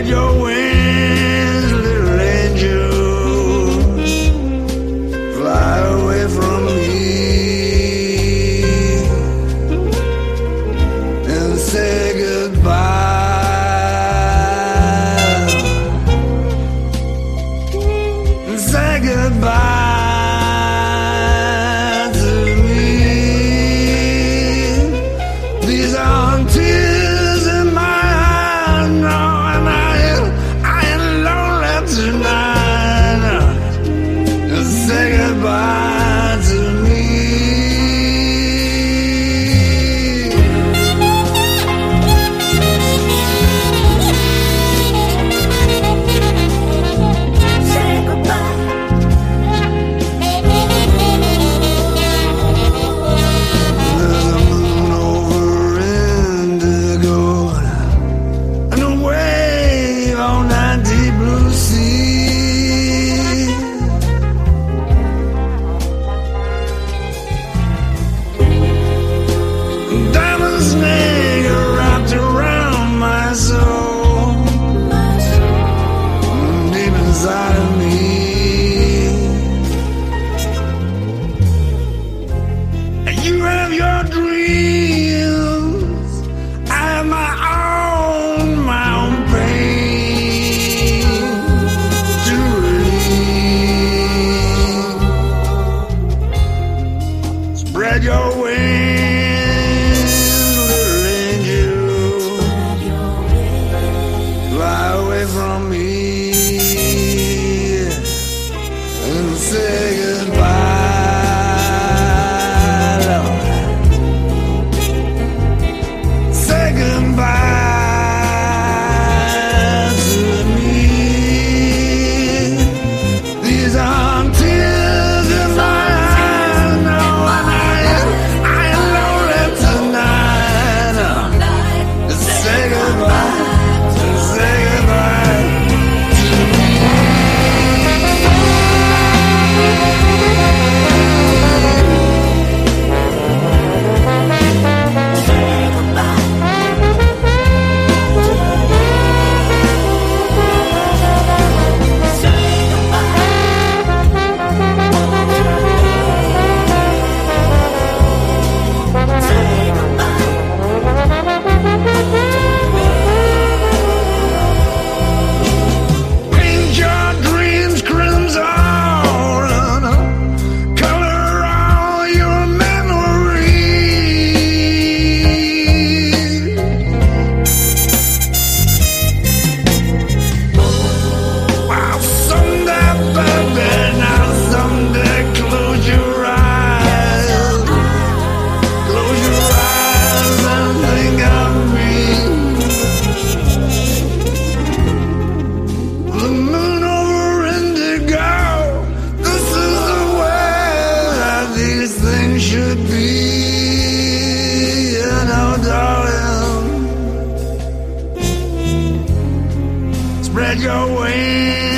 Spread your wings, little angel. Fly away from me and say goodbye. And say goodbye to me. These aren't tears in my eyes, no, and I ain't lonely tonight. Just say goodbye to me. Say goodbye. There's a moon over Indigo and a wave on that deep blue sea. Diamond snake wrapped around my soul, deep inside of me. You have your dreams, I have my own pain to relieve. Spread your wings, little angel. Fly away from me and say goodbye, Lord. Say goodbye to me. These aren't tears in my eyes, no, and I ain't lonely tonight. Say goodbye, say goodbye to me. Paint your dreams crimson, color all your memories. Wow, someday, baby, now someday, close your eyes. Close your eyes and think of me. The moon over Indigo. This is the way that these things should be. You know, darling. Spread your wings.